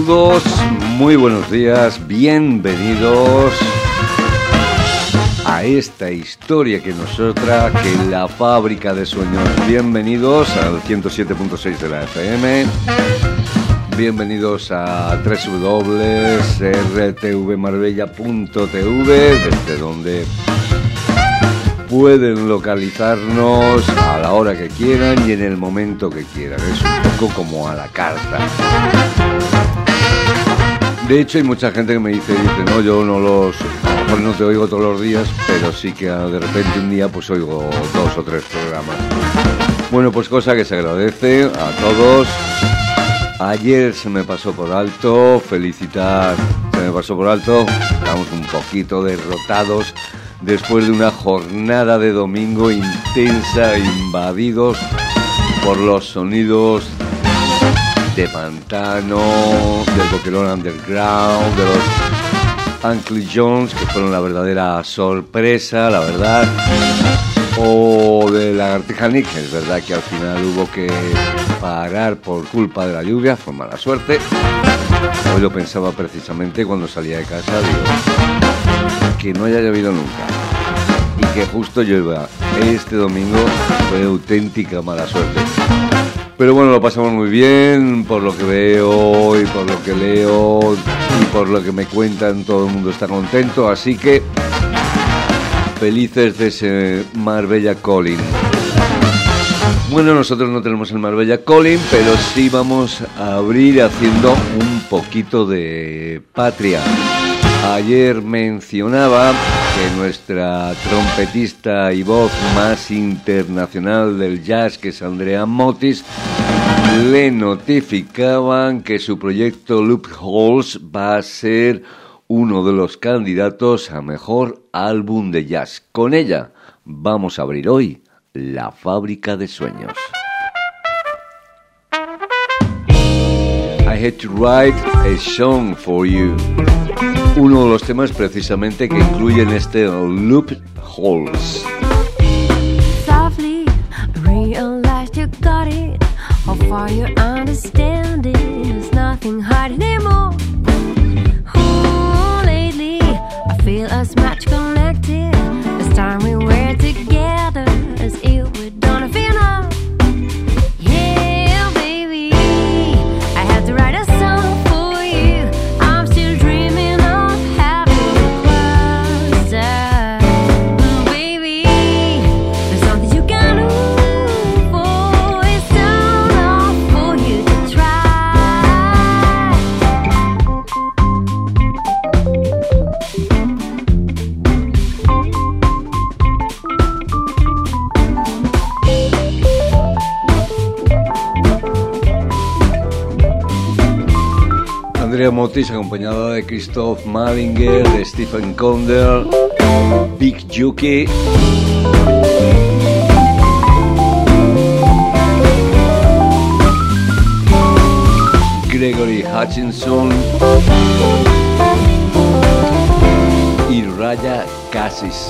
Saludos, muy buenos días, bienvenidos a esta historia que nos trae que la fábrica de sueños. Bienvenidos al 107.6 de la FM, bienvenidos a www.rtvmarbella.tv, desde donde pueden localizarnos a la hora que quieran y en el momento que quieran. Es un poco como a la carta. De hecho, hay mucha gente que me dice, no, yo no los... A lo mejor no te oigo todos los días, pero sí que de repente un día pues oigo 2 o 3 programas. Bueno, pues cosa que se agradece a todos. Ayer se me pasó por alto, estamos un poquito derrotados después de una jornada de domingo intensa, invadidos por los sonidos de Pantano, del Boquerón Underground, de los Uncle Jones, que fueron la verdadera sorpresa, la verdad, o de Lagartija Nick. Es verdad que al final hubo que parar por culpa de la lluvia, fue mala suerte. Hoy lo pensaba precisamente cuando salía de casa, digo, que no haya llovido nunca y que justo llueva este domingo fue auténtica mala suerte. Pero bueno, lo pasamos muy bien, por lo que veo y por lo que leo y por lo que me cuentan, todo el mundo está contento, así que felices de ese Marbella Calling. Bueno, nosotros no tenemos el Marbella Calling, pero sí vamos a abrir haciendo un poquito de patria. Ayer mencionaba que nuestra trompetista y voz más internacional del jazz, que es Andrea Motis, le notificaban que su proyecto Loopholes va a ser uno de los candidatos a mejor álbum de jazz. Con ella vamos a abrir hoy La Fábrica de Sueños. I had to write a song for you. Uno de los temas precisamente que incluyen este Loopholes. Softly realized you got it. How far you understand it. There's nothing hard anymore. Oh, lately I feel as much connected as time we were together, as if we don't feel now. Yeah, baby, I had to write a song for you. I'm still dreaming of having you closer. Baby, there's something you can do for. It's done all for you to try. Andrea Motis, acompañada de Christoph Malinger, de Stephen Konder, Big Juki, Gregory Hutchinson y Raya Cassis.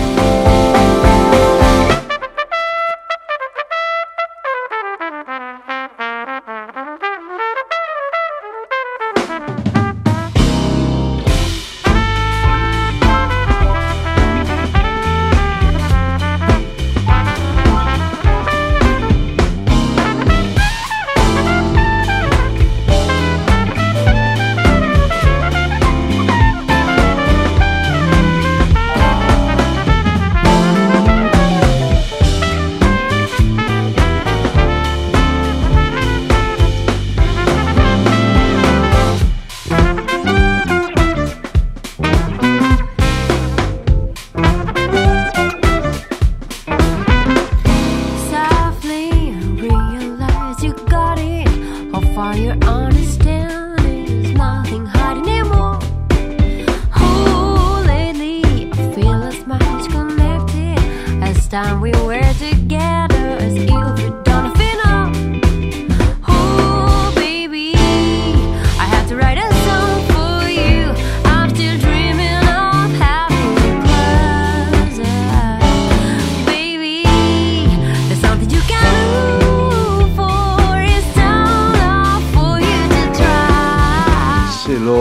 Time we were together, as if we don't feel now. Oh, baby, I had to write a song for you. I'm still dreaming of having you closer. Baby, there's something you can do for. It's done all for you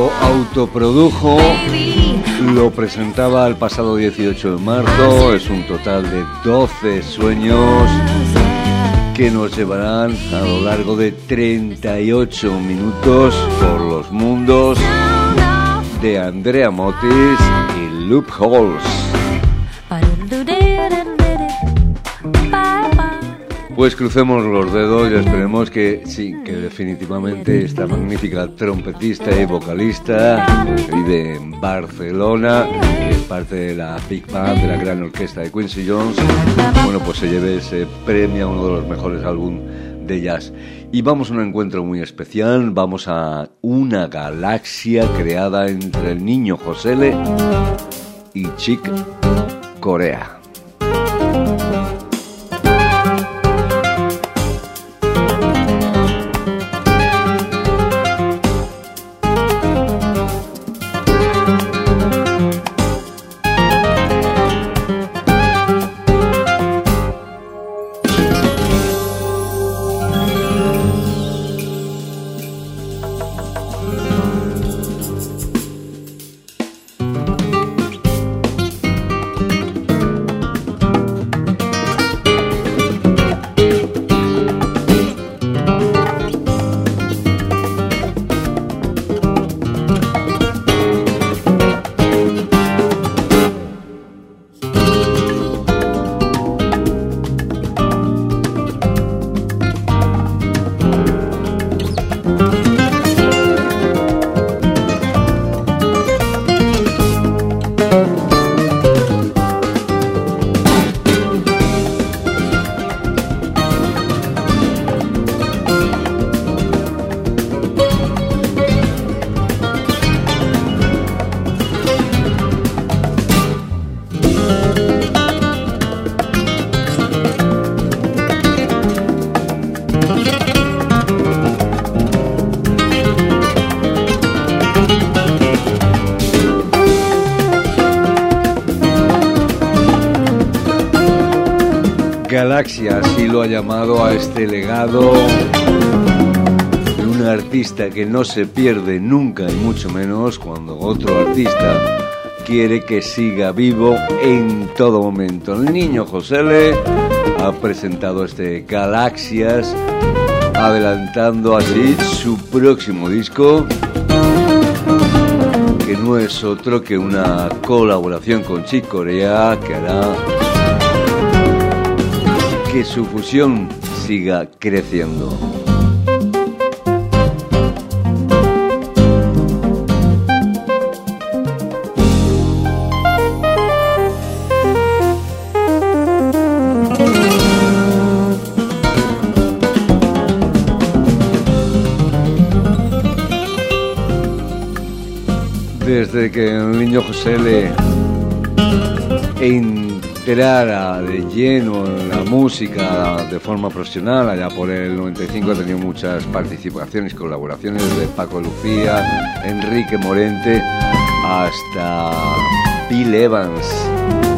lo autoprodujo, lo presentaba el pasado 18 de marzo. Es un total de 12 sueños que nos llevarán a lo largo de 38 minutos por los mundos de Andrea Motis y Loopholes. Pues crucemos los dedos y esperemos que sí, que definitivamente esta magnífica trompetista y vocalista vive en Barcelona, que es parte de la Big Band de la gran orquesta de Quincy Jones. Bueno, pues se lleve ese premio a uno de los mejores álbumes de jazz. Y vamos a un encuentro muy especial, vamos a una galaxia creada entre el niño Josele y Chick Corea. Galaxia, así lo ha llamado a este legado de un artista que no se pierde nunca y mucho menos cuando otro artista quiere que siga vivo en todo momento. El niño Josele ha presentado este Galaxias, adelantando así su próximo disco, que no es otro que una colaboración con Chick Corea que hará que su fusión siga creciendo. Desde que el niño Josele entrara de lleno en la música de forma profesional, allá por el 95 ha tenido muchas participaciones y colaboraciones de Paco Lucía, Enrique Morente hasta Bill Evans.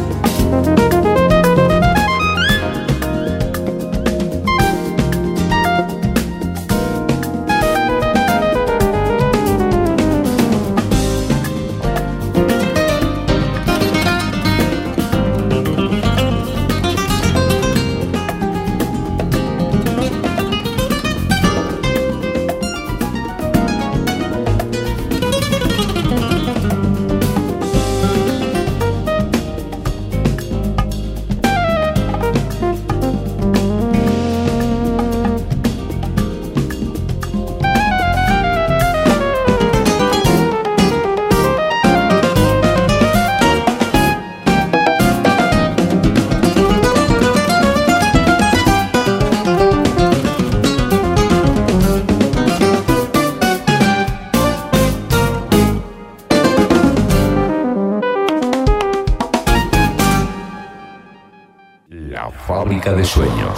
Fábrica de sueños.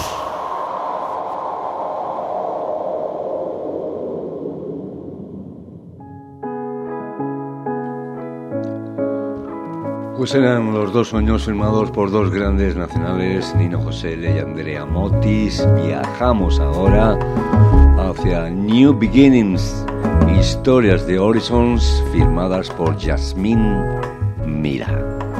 Pues eran los dos sueños firmados por dos grandes nacionales, Nino Josele y Andrea Motis. Viajamos ahora hacia New Beginnings, Historias de Horizons, firmadas por Yasmín Mira.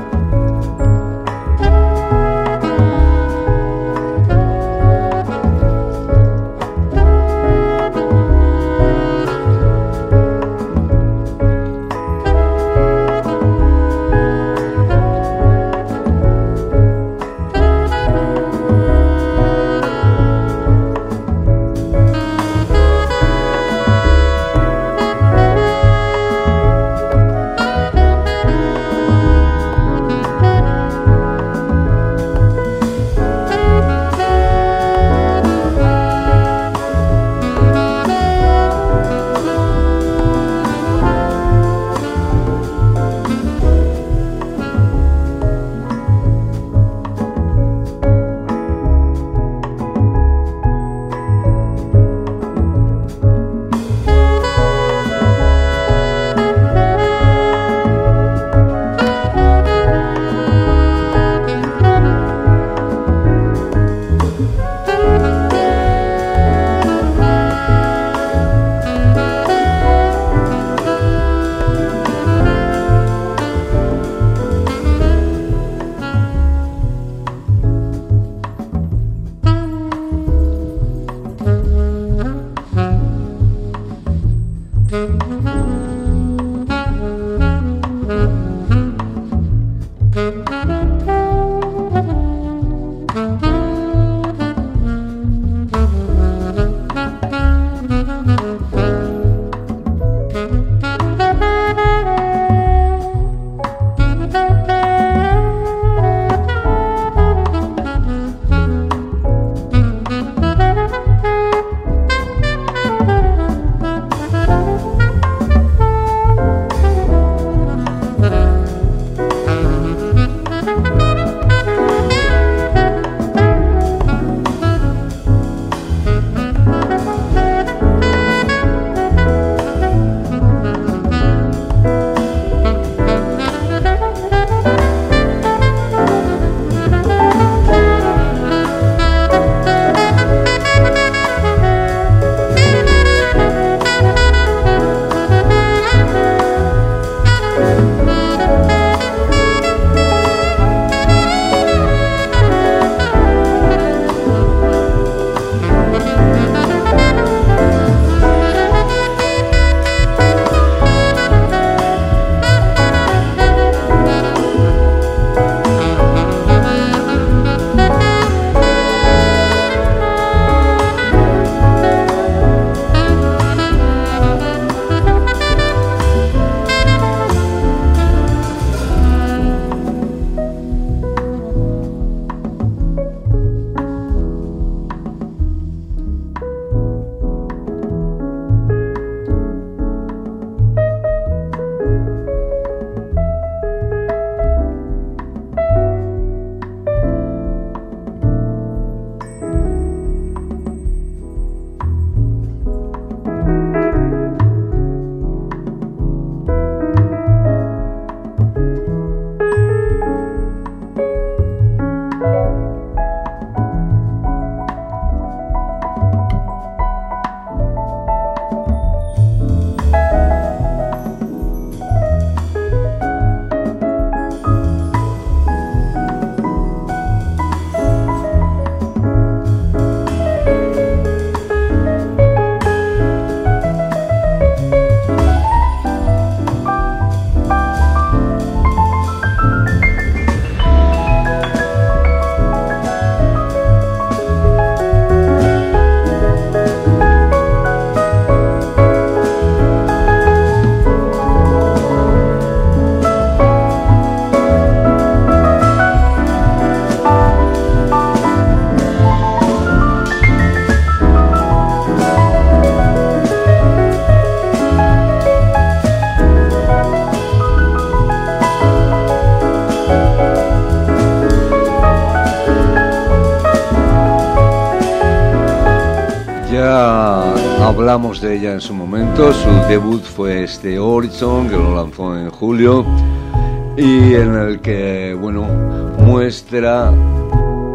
Hablamos de ella en su momento, su debut fue este Horizon, que lo lanzó en julio, y en el que, bueno, muestra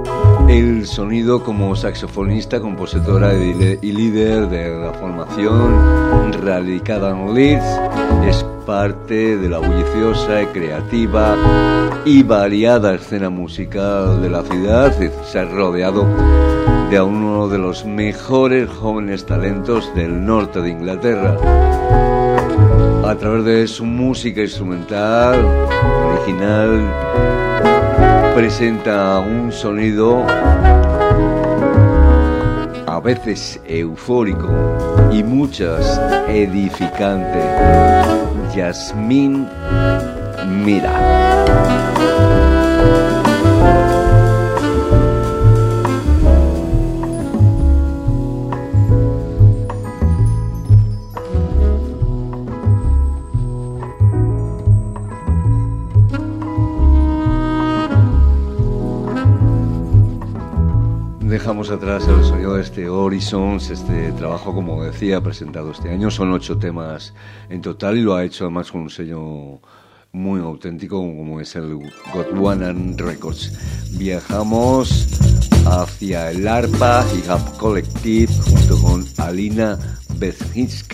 el sonido como saxofonista, compositora y líder de la formación radicada en Leeds. Es parte de la bulliciosa, creativa y variada escena musical de la ciudad. Se ha rodeado de uno de los mejores jóvenes talentos del norte de Inglaterra. A través de su música instrumental original, presenta un sonido a veces eufórico y muchas edificante. Yasmín Mira. Dejamos atrás el sonido de este Horizons, este trabajo, como decía, presentado este año. Son 8 temas en total y lo ha hecho además con un sello muy auténtico como es el Gondwana Records. Viajamos hacia el ARPA Hip Hop Collective junto con Alina Bezhinska.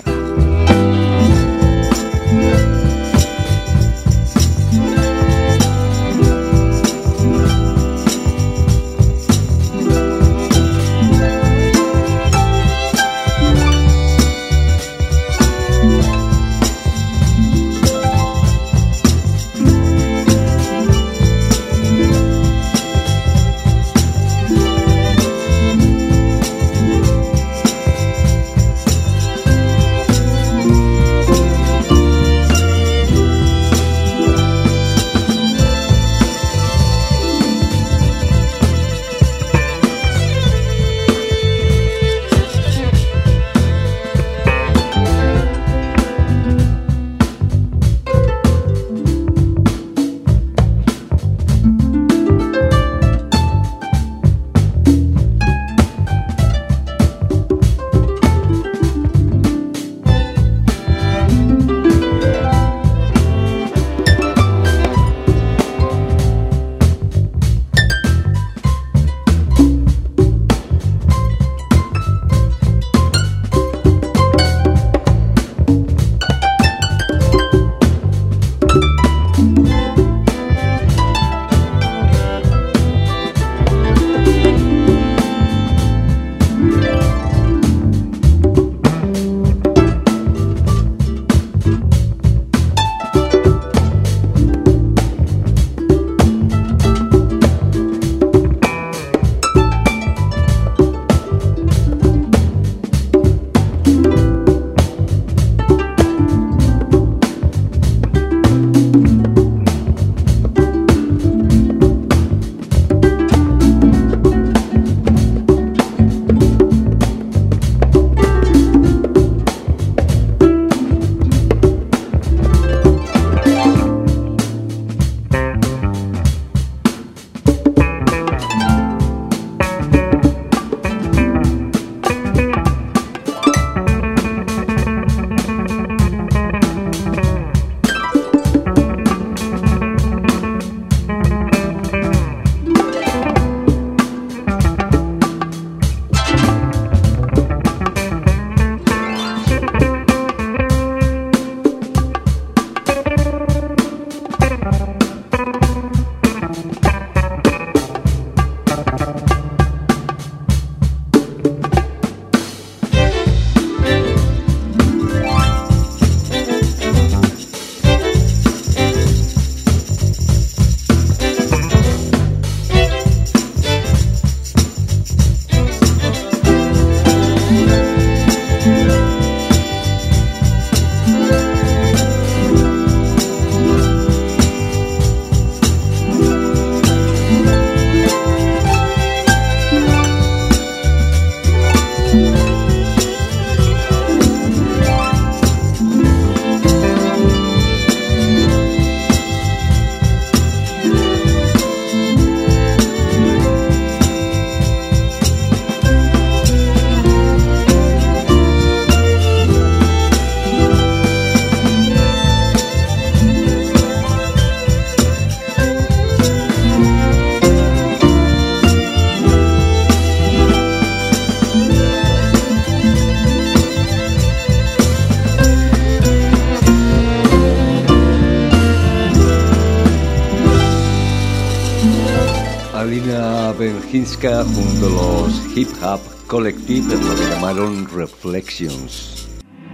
Hinska junto a los Hip Hop Collective en lo que llamaron Reflections.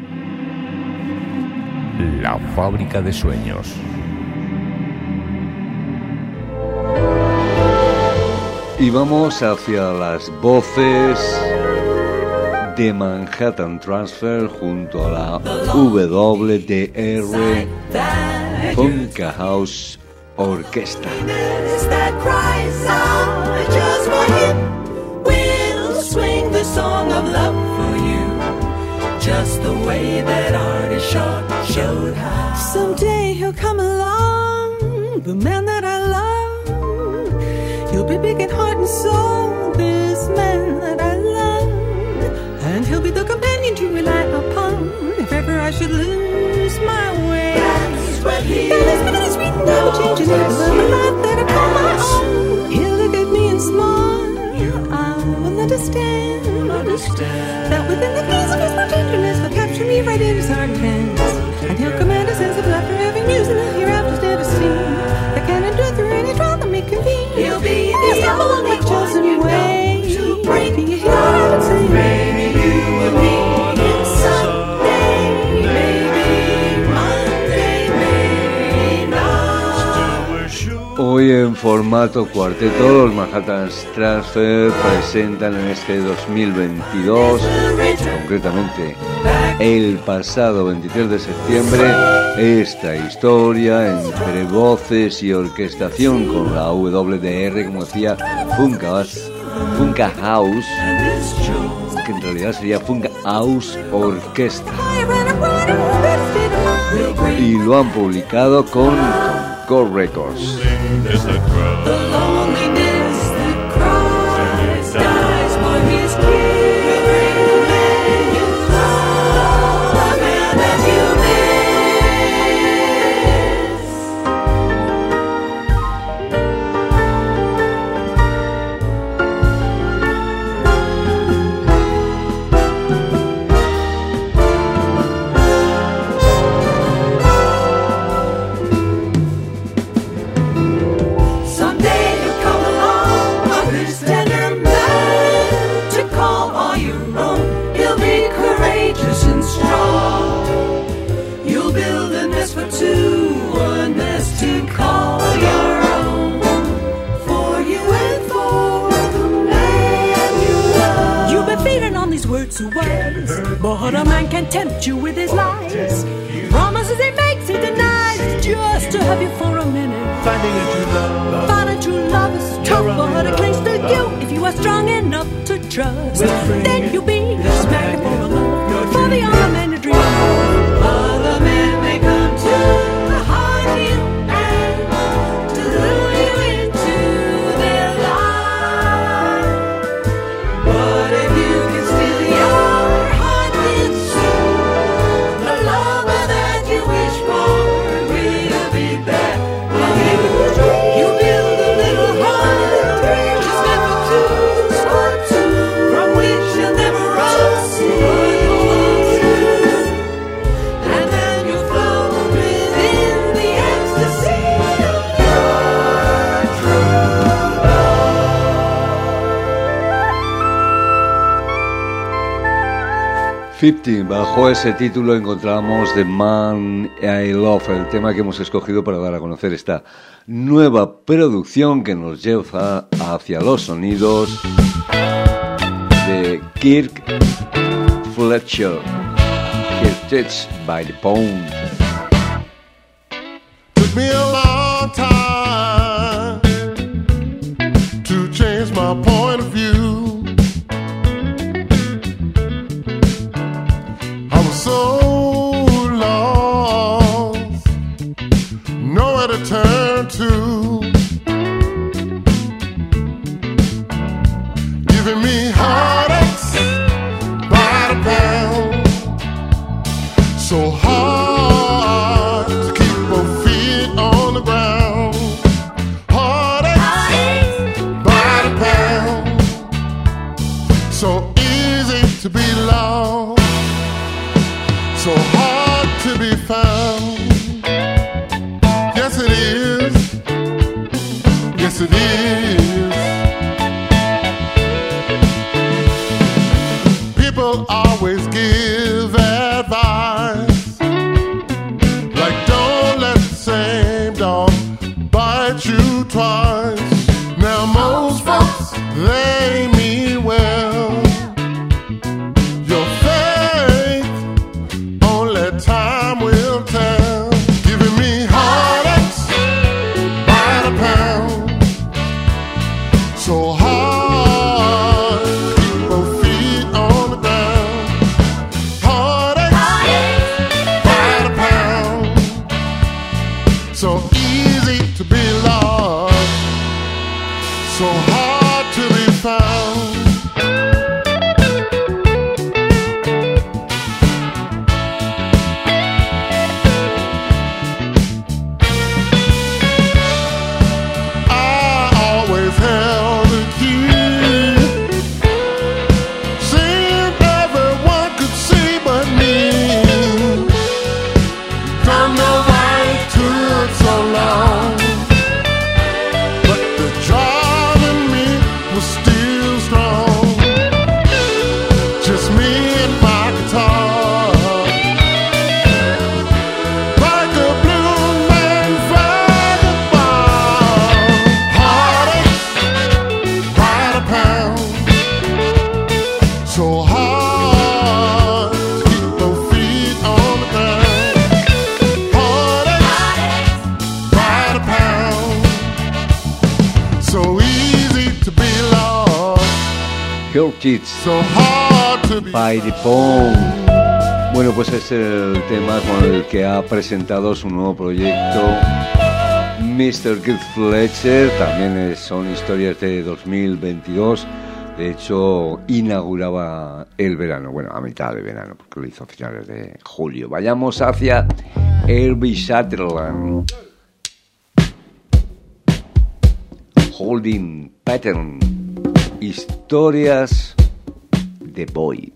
La fábrica de sueños. Y vamos hacia las voces de Manhattan Transfer junto a la WDR Funka House Orchestra. Just the way that artist showed how. Someday he'll come along, the man that I love. He'll be big in heart and soul, this man that I love. And he'll be the companion to rely upon if ever I should lose my way. That's what he is. That is sweet and never changing, never love a life that I call my own. He'll look at me and smile. I will understand that within the gaze of his more tenderness will capture me right in his heart hands. And he'll command a sense of laughter, every news in the hereafter's never seen. That can endure through any trial that may convene. He'll be the symbol of my chosen way to break me here and say, maybe you and me. It's Sunday, maybe Monday, maybe not. Hoy en formato cuarteto, los Manhattan Transfer presentan en este 2022, concretamente el pasado 23 de septiembre, esta historia entre voces y orquestación con la WDR, como decía, Funka House, que en realidad sería Funka House Orchestra, y lo han publicado con Concord Records. The loneliness that cries dies for his kiss. The man you love, the man that you but a man can tempt you with his lies. Promises he makes, he denies, just to have you for a minute. Finding a true love is tough, but it clings to you if you are strong enough to trust. Then you'll be smacked for a love, for the other man to dream of. Other men may come to haunt you and to lure you into their lives. But if you can steal your heart, it's true. The lover that you wish for will be there for you. You build a little heart, just never two, from which you'll never run to. And then you'll float within the ecstasy of your true love. 50, bajo ese título encontramos The Man I Love, el tema que hemos escogido para dar a conocer esta nueva producción que nos lleva hacia los sonidos de Kirk Fletcher, Touched by the Pound. Took me a long time to change my point of view. I was so lost, nowhere to turn to. Giving me heartaches by the pound. So hard to keep my feet on the ground. Heartaches by the pound. So easy to be lost, so hard to be found. Yes it is, yes it is. always give advice, like don't let the same dog bite you twice. Now most folks, they mean well. Your faith, only time will tell. Giving me heartaches by the pound, so hard, keep both feet on the ground. Heartaches by the pound, so easy to be lost, so hard to be found. I always held the key, seemed everyone could see but me. Don't know why it took so long, but the drive in me was still strong. Just me and my guitar, like a blue man flag above. Heartaches by the pound, so hard to keep both feet on the ground. Heartaches by the pound, so easy to be lost, Your Kids so hard to be by the Pound. Bueno, pues es el tema con el que ha presentado su nuevo proyecto Mr. Keith Fletcher. También son historias de 2022. De hecho, inauguraba el verano, bueno, a mitad de verano, porque lo hizo a finales de julio. Vayamos hacia Herbie Sutherland. Holding Pattern. Historias de Boy.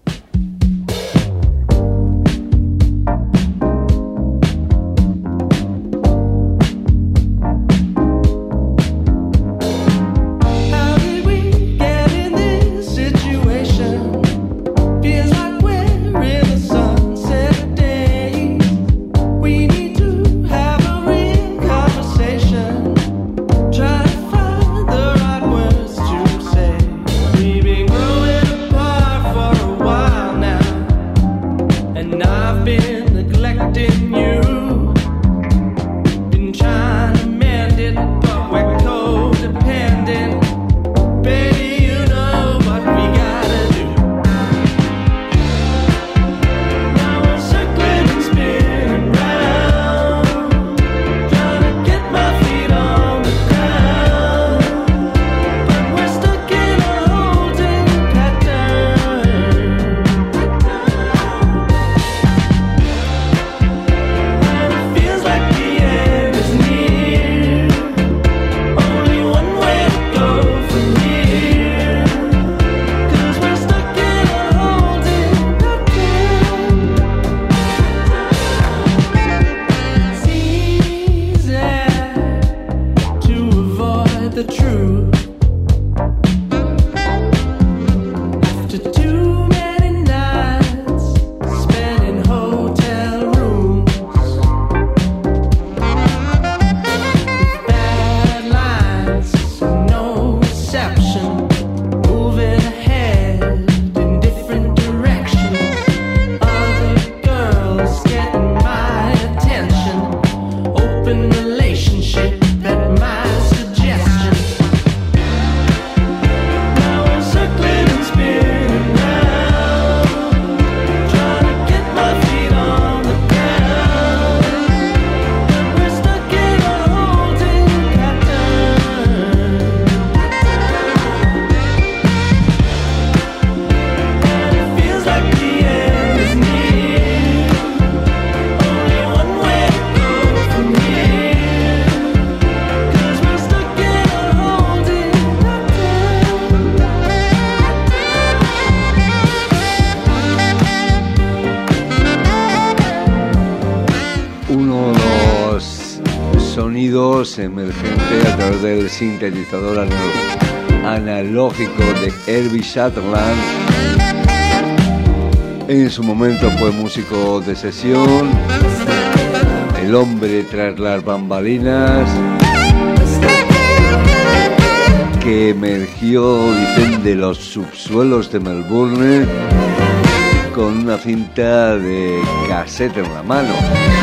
How did we get in this situation? Feels like we're in the sunset days. We need to have a real conversation. Try to find the right words to say. We've been growing apart for a while now, and I've been neglecting you. Been trying to mend it, but we're codependent. Baby, you know what we gotta do. Now I'm circling and spinning round, trying to get my feet on the ground, but we're stuck in a holding pattern. And it feels like the end is near. Only one way to go from here, 'cause we're stuck in a holding pattern. It's easy to avoid the truth after too many nights spent in hotel rooms. Bad lines, no reception, moving ahead in different directions. Other girls getting my attention, open relationship at my suggestion. Now I'm circling and spinning round, trying to get my feet on the ground, but we're stuck in a holding pattern. And it feels like the end is near. Only one way to go from here, 'cause we're stuck in a holding Uno de los sonidos emergentes a través del sintetizador analógico de Herbie Sutherland En su momento fue músico de sesión, el hombre tras las bambalinas, que emergió, dicen, de los subsuelos de Melbourne con una cinta de cassette en la mano.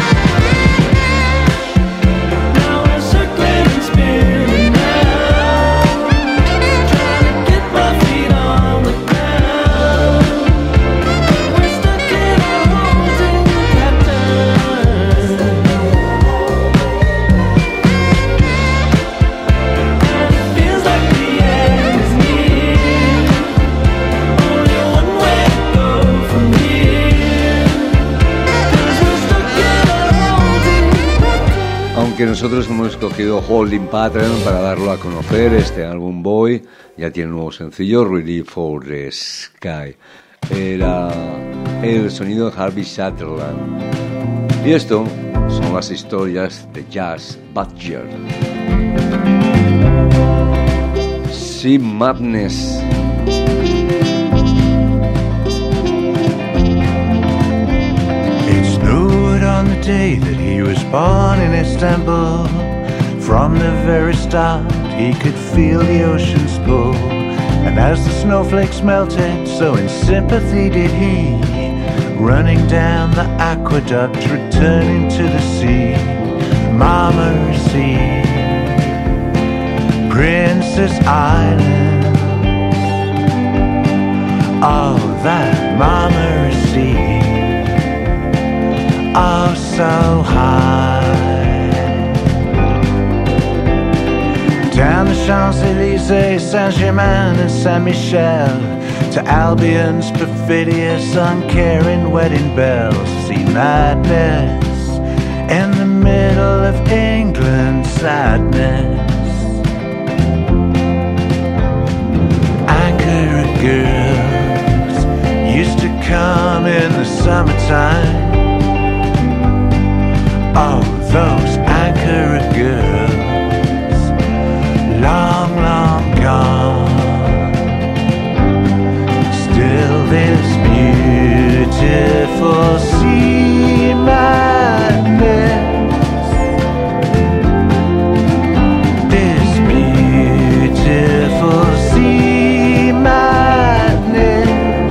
Que nosotros hemos escogido Holding Pattern para darlo a conocer. Este álbum Boy ya tiene un nuevo sencillo, Ready for the Sky. Era el sonido de Harvey Sutherland. Y esto son las historias de Jazz Butcher. Sea Madness. On the day that he was born in Istanbul, from the very start he could feel the ocean's pull. And as the snowflakes melted, so in sympathy did he, running down the aqueduct, returning to the sea. Marmarisy, Princess Island, oh that Marmarisy, oh so high. Down the Champs-Élysées, Saint-Germain and Saint-Michel, to Albion's perfidious, uncaring wedding bells. See madness in the middle of England, sadness. Ankara girls used to come in the summertime. Oh, those Ankara girls, long, long gone. Still this beautiful sea madness, this beautiful sea madness.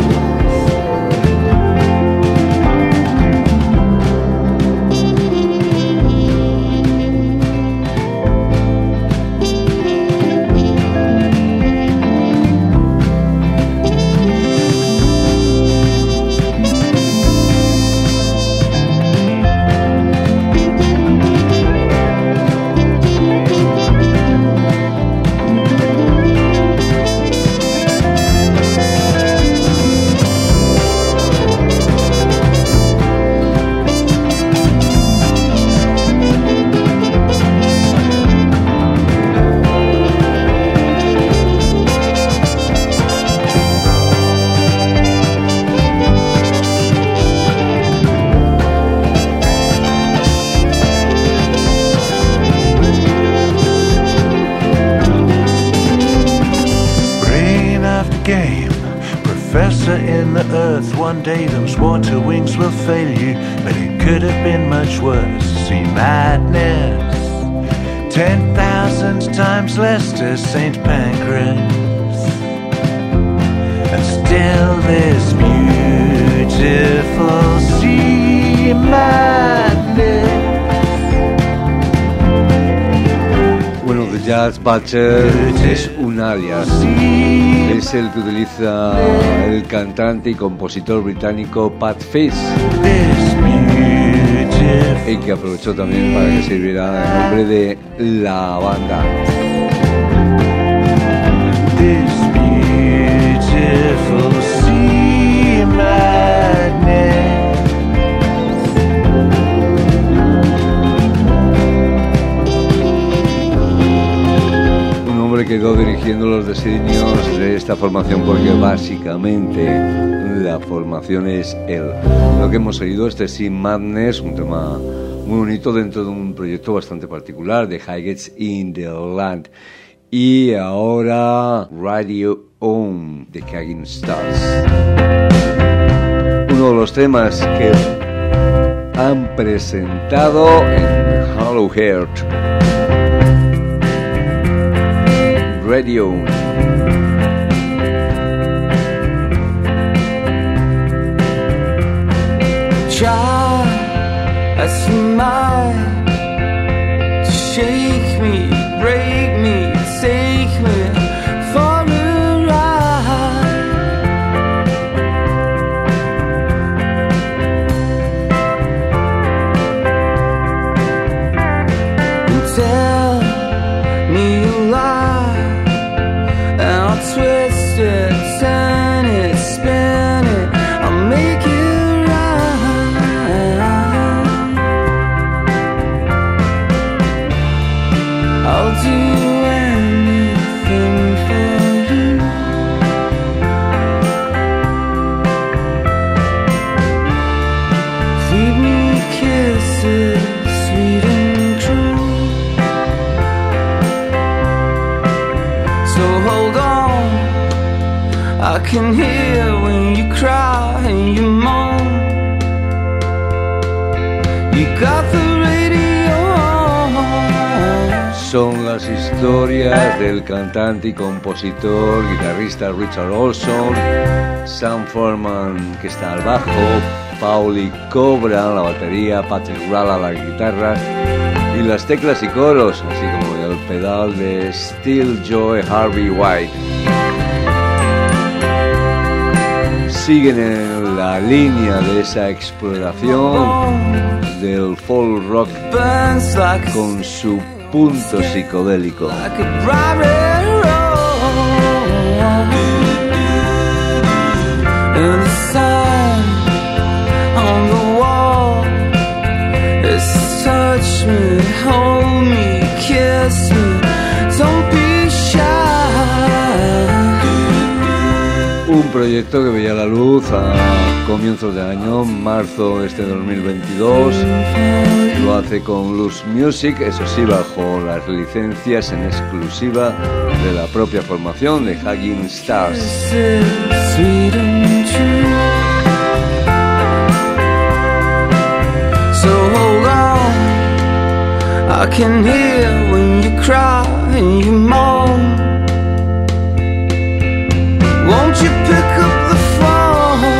In the earth, one day those water wings will fail you, but it could have been much worse. See madness, 10,000 times less to St. Pancras, and still this beautiful sea madness. Bueno, The Jazz Butcher es un alias. Es el que utiliza el cantante y compositor británico Pat Fish, y que aprovechó también para que sirviera el nombre de la banda. This beautiful sea madness. Quedó dirigiendo los diseños de esta formación porque básicamente la formación es él. Lo que hemos oído, este Sea Madness, un tema muy bonito dentro de un proyecto bastante particular de Highgates in the Land. Y ahora Radio On de Kaggin Stars, uno los temas que han presentado en Hollow Heart Radio. Try as you might to shake me, break me, take me for a ride. And tell me you lie, and I'll twist it, turn it, spin it, I'll make it. I'll do anything for you. Feed me kisses, sweet and true. So hold on, I can hear when you cry and you moan. You got the radio on. Son las historias del cantante y compositor, guitarrista Richard Olson, Sam Foreman, que está al bajo, Pauli Cobra a la batería, Patrick Rall a la guitarra y las teclas y coros, así como el pedal de Steel Joy Harvey White. Siguen en la línea de esa exploración del folk rock con su punto psicodélico. And the sign on the wall is touch me, hold me, kiss me, don't be shy. Un proyecto que veía la luz a comienzos de año, marzo de 2022. Lo hace con Loose Music, eso sí, bajo las licencias en exclusiva de la propia formación de Hugging Stars. So hold on, I can hear when you cry and you moan. Won't you pick up the phone?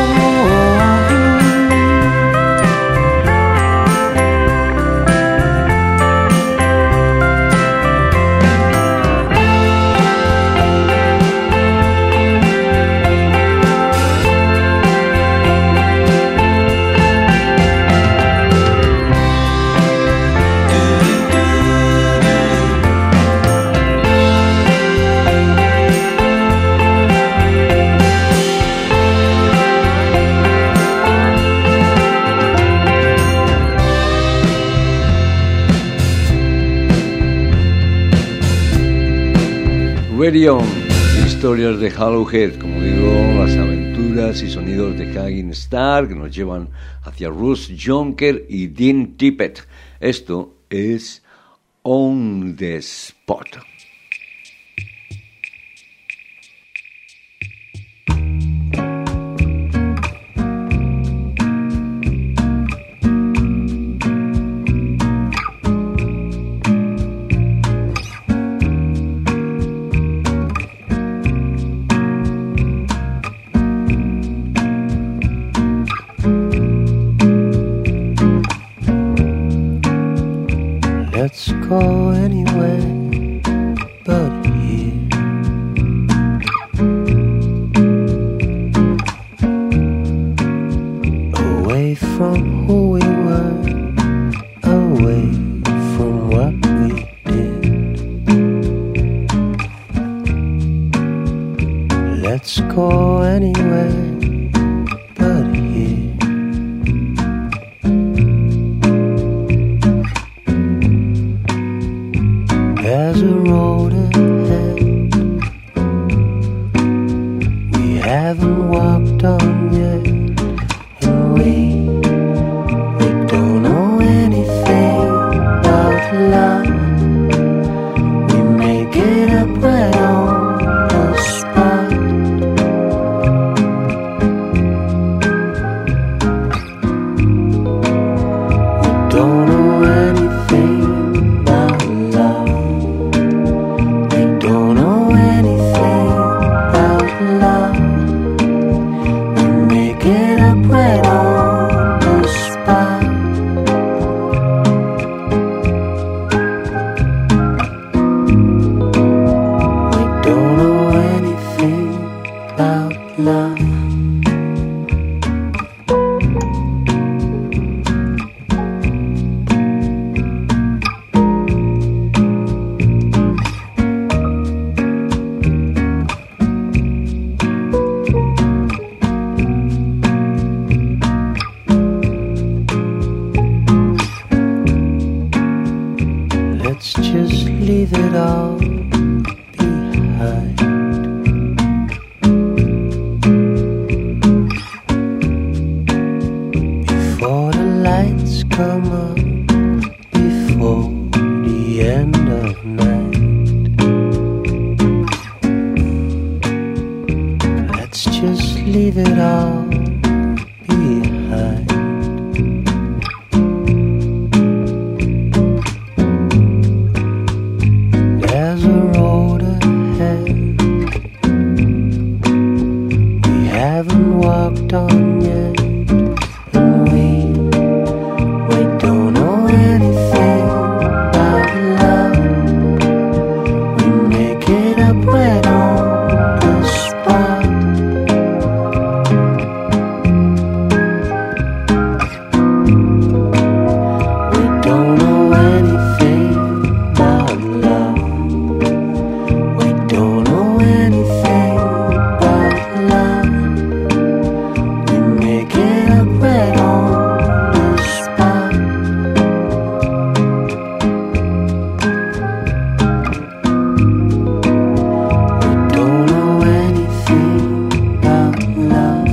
Radio, historias de Hollowhead, como digo, las aventuras y sonidos de Hugging Star que nos llevan hacia Russ Junker y Dean Tippett. Esto es On the Spot. Let's go anywhere but here. Away from who we were, away from what we did. Let's go anywhere but here. There's a road ahead we haven't walked on yet, and we don't know anything about love. We make it up right on the spot. it all behind. Before the lights come up, before the end of night, let's just leave it all behind. There's a road ahead we haven't walked on yet, and we don't know anything about love. We make it up right on the spot. We don't know anything about love. We don't know anything about love. We make it up right on the spot. We don't know anything about love.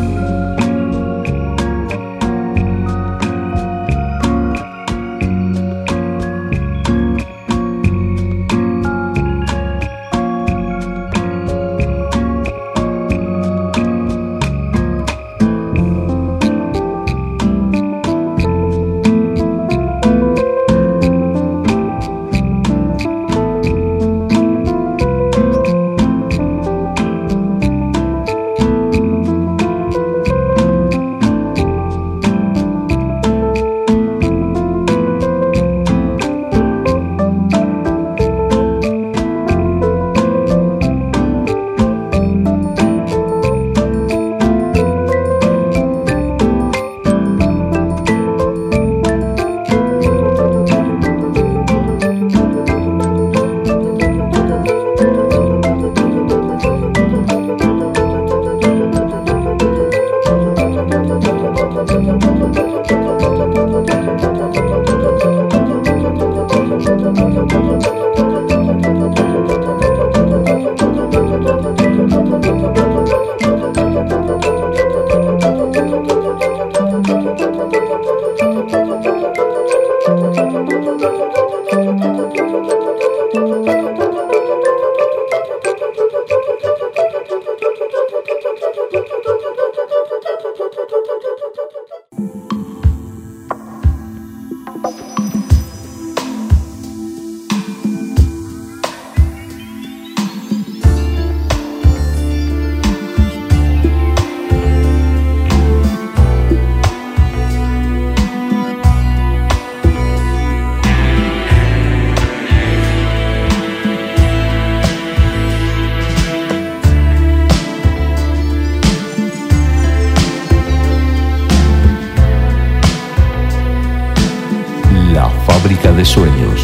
La fábrica de sueños.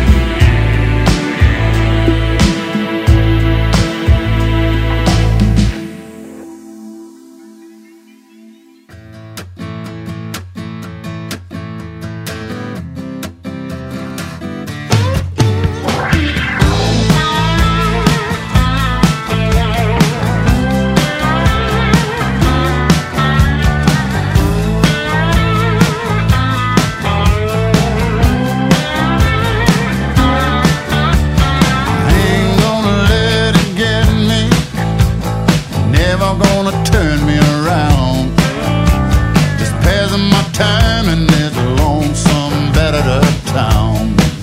Ain't gonna let it get me, never gonna turn me around. Just passing my time in this lonesome bed of the town.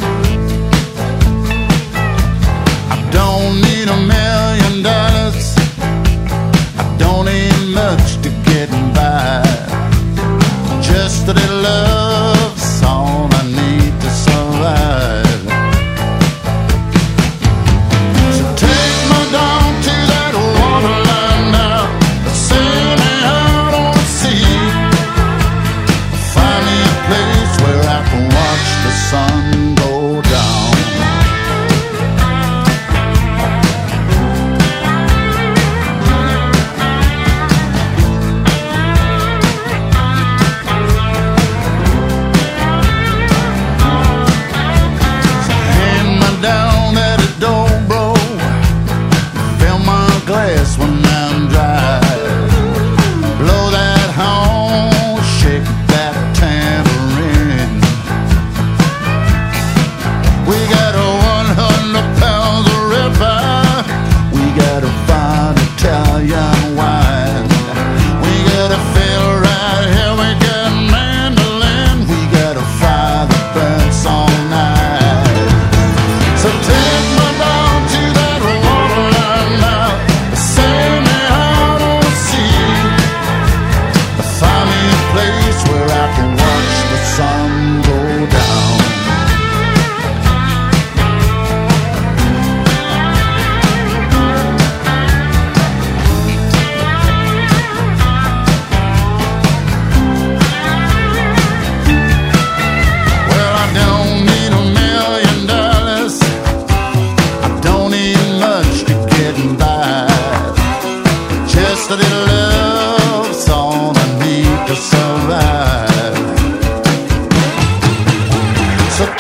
I don't need $1 million, I don't need much to get by. Just a little love's all I need to survive. So take me down to that waterline now, sail me out on the sea. Find me a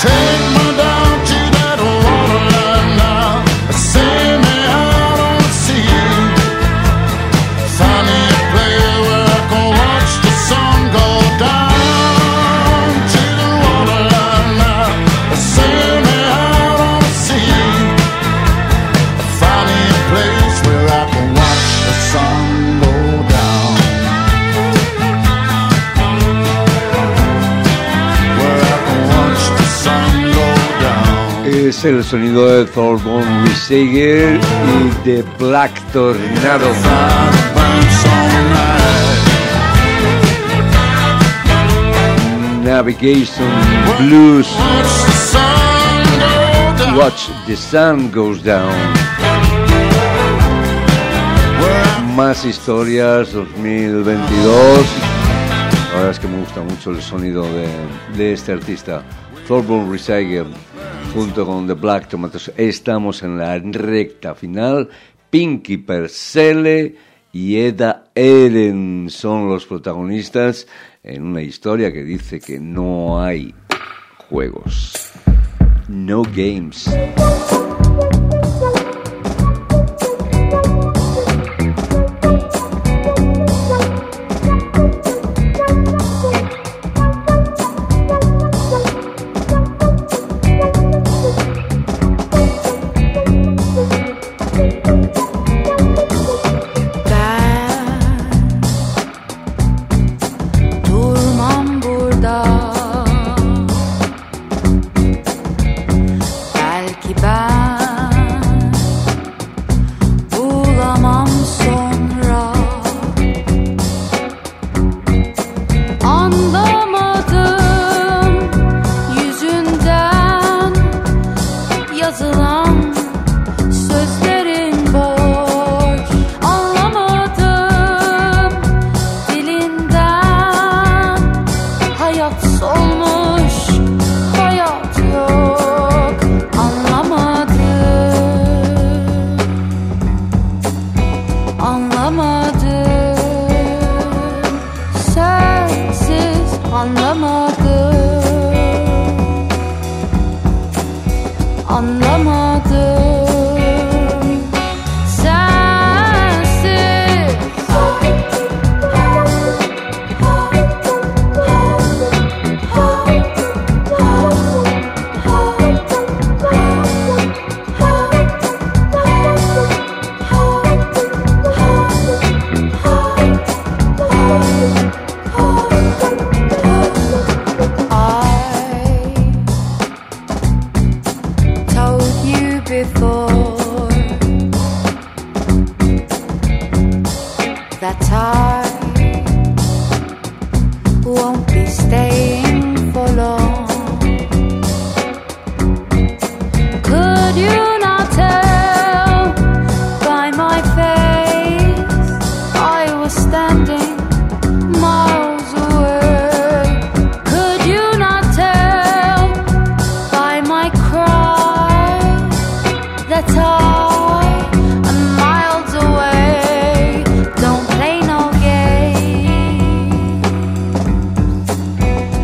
Take me down to that waterline now. Sail me out on the sea. Find me a place where I can watch the sun go down to the waterline now. Sail me out on the sea. Find me a place where I can watch the sun go down. Where I can watch the sun go down. Es el sonido de Thorborn Resager y de Black Tornado. Navigation Blues. Watch the sun goes down. Más historias 2022. La verdad es que me gusta mucho el sonido de este artista, Thorborn Resager, junto con The Black Tomatoes. Estamos en la recta final. Pinky Purcell y Eda Eden son los protagonistas en una historia que dice que no hay juegos. No games. Durmam burada. Belki ben bulamam sonra. Anlamadım yüzünden yazılan sözlerin boş. Anlamadım dilinden hayat solmuş, hayat yok. Anlamadım, sensiz anlamadım, sensiz. Told you before that I won't be staying for long. Could you not tell by my face I was standing miles away? Could you not tell by my cry that I'm miles away? Don't play no game.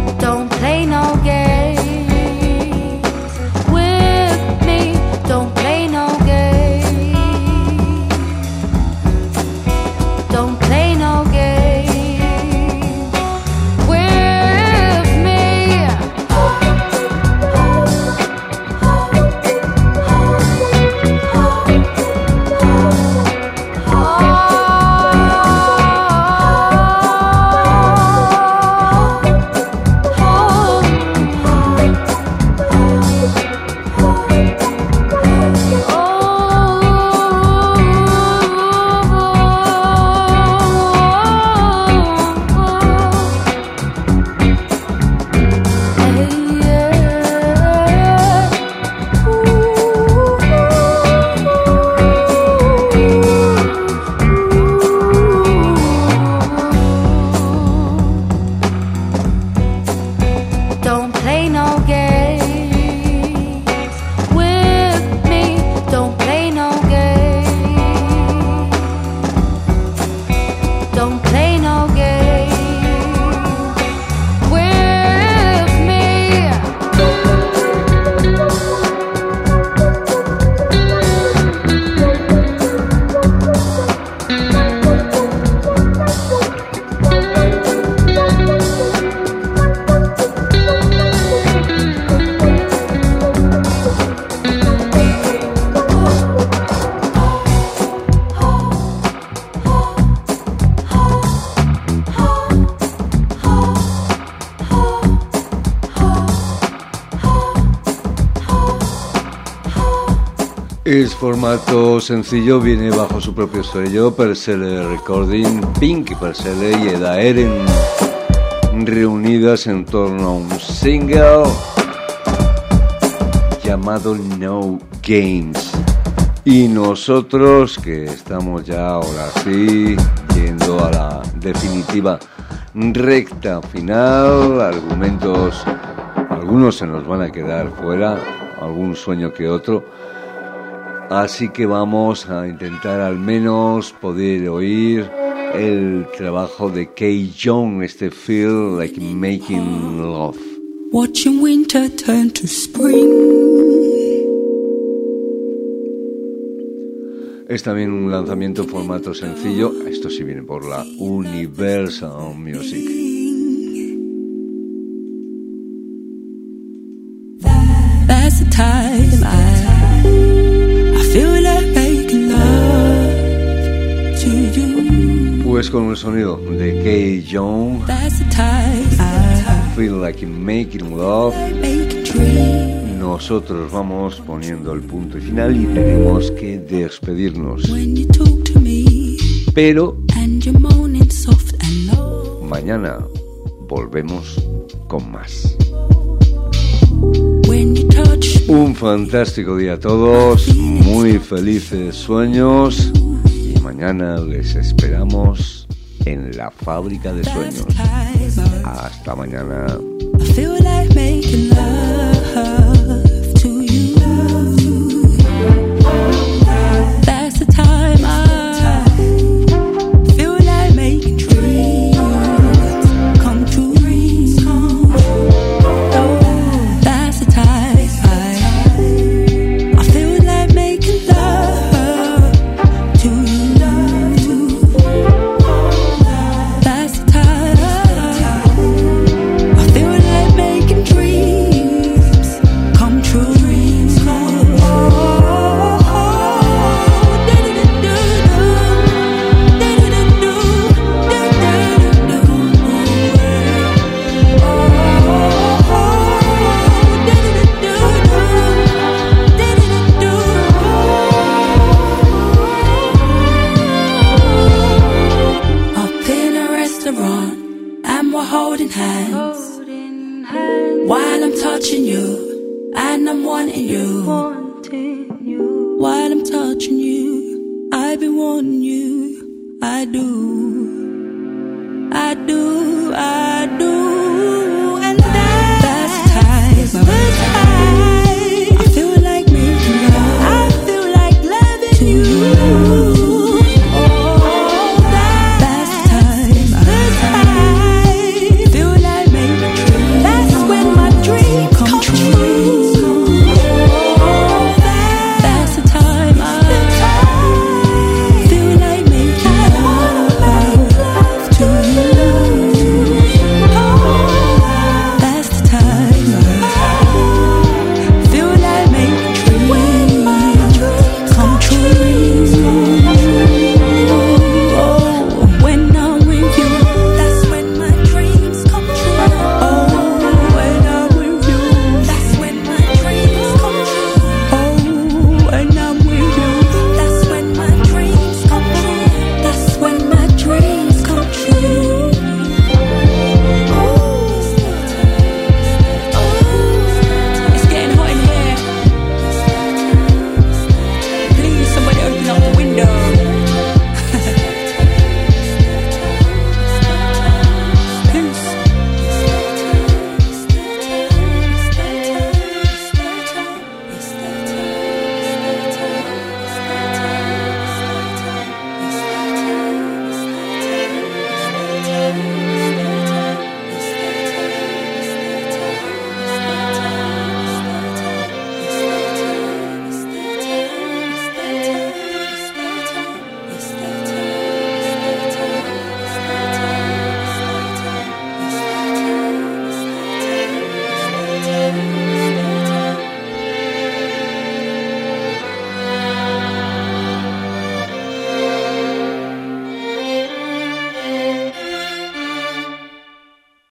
Es formato sencillo, viene bajo su propio sello, Persele Recording. Pink, Persele y Eda Eren reunidas en torno a un single llamado No Games. Y nosotros, que estamos ya ahora sí yendo a la definitiva recta final, algunos se nos van a quedar fuera, algún sueño que otro, así que vamos a intentar al menos poder oír el trabajo de Kay Young, este Feel Like Making Love. Watching winter turn to spring. Es también un lanzamiento en formato sencillo. Esto sí viene por la Universal Music. That's the time I feel like making love to you. Pues con el sonido de Kay Young, That's the time I Feel Like Making Love, make a dream. nosotros vamos poniendo el punto y final y tenemos que despedirnos. When you talk to me Pero and you're moaning soft and low. mañana volvemos con más. When you touch me, Un fantástico día a todos, muy felices sueños y mañana les esperamos en la Fábrica de that's Sueños. the time Hasta mañana. I feel like making love to you. That's the time I feel like making dreams come true. That's the time I feel like making love to you. That's the time I feel like making dreams come true. Up in a restaurant and we're holding hands while I'm touching you and I'm wanting you. While I'm touching you, I've been wanting you. I do.